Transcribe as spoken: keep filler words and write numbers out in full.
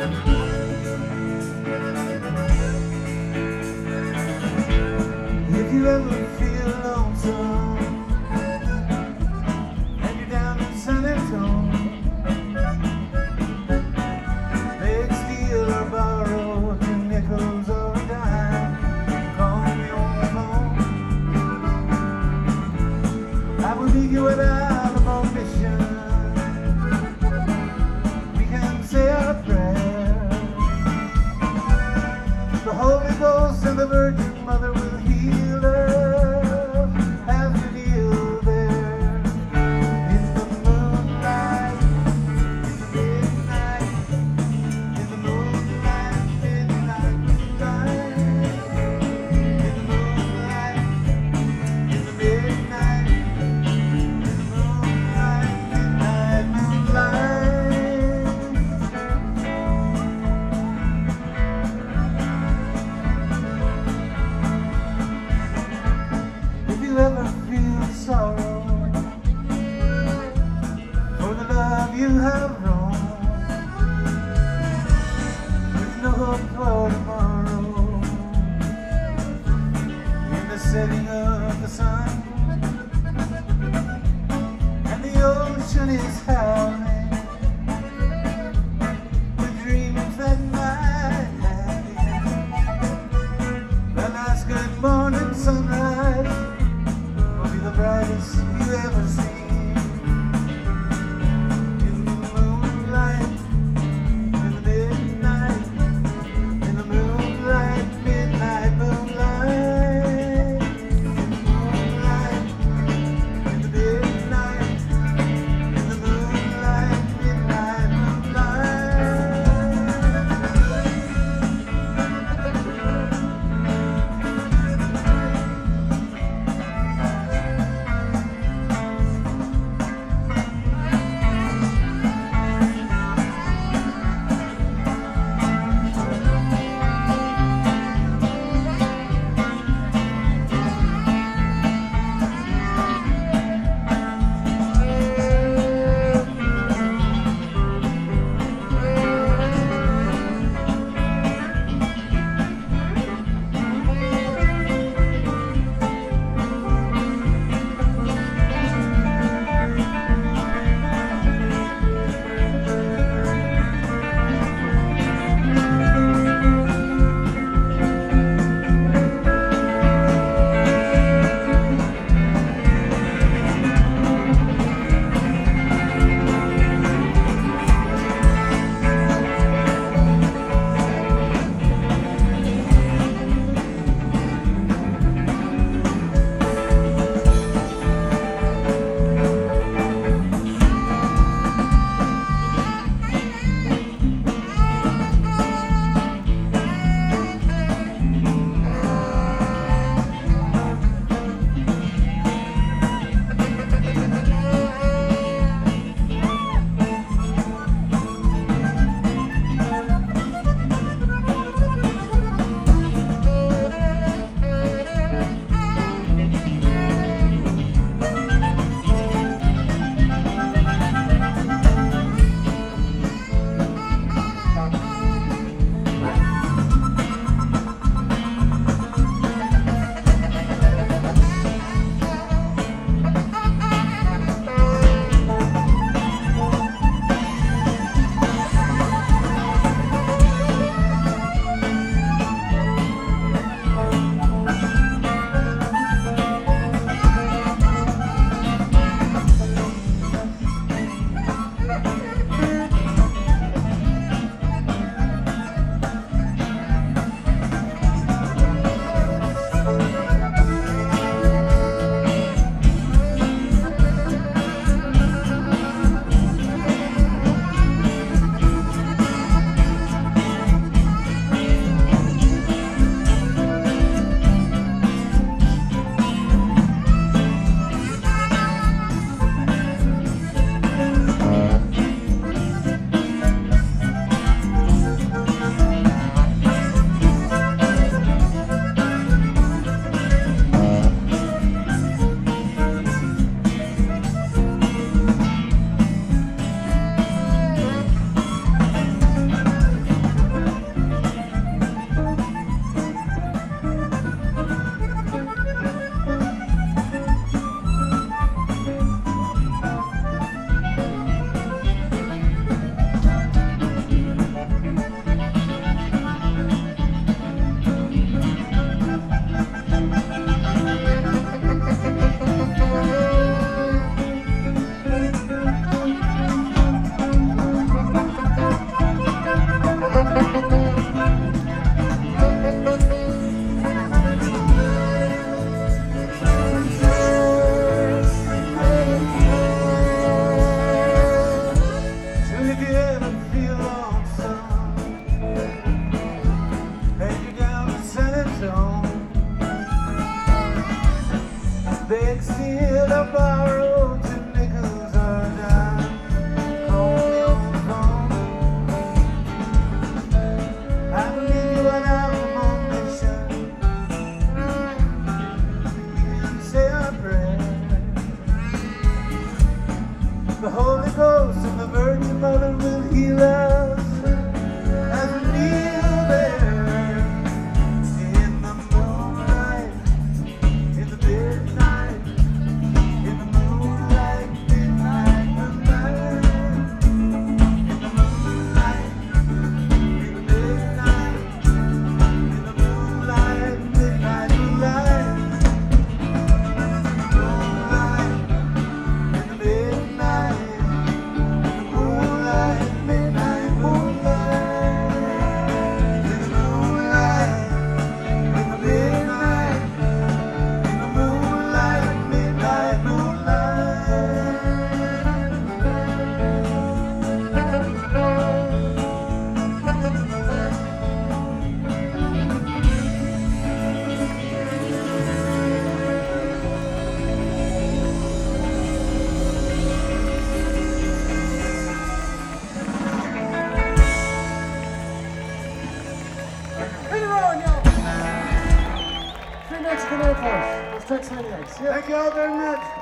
If you ever feel lonesome and you're down in San Antonio, beg, steal or borrow a few nickels or a dime, call me on the phone. I will meet you at Alamo Mission. We can say our prayers. The Holy Ghost and the Virgin Mother will heal her as we kneel there in the moonlight, in the midnight, in the moonlight, midnight, moonlight, in the moonlight, in the midnight, in the moonlight, midnight, moonlight. If you ever feel sorrow for the love you have wrong, with no hope for tomorrow, in the setting of the sun, and the ocean is howling, the dreams that might happen, the last good morning sunrise will be the brightest you ever seen. In the moonlight, in the midnight, in the moonlight, midnight moonlight, in the moonlight, in the midnight, in the moonlight. mother will heal us as we kneel there in the moonlight, in the midnight, in the moonlight, midnight, moonlight, in the moonlight, in the midnight, in the moonlight, midnight, moonlight. Mexican Air Force. Let's try ninety-eight. Thank you all very much.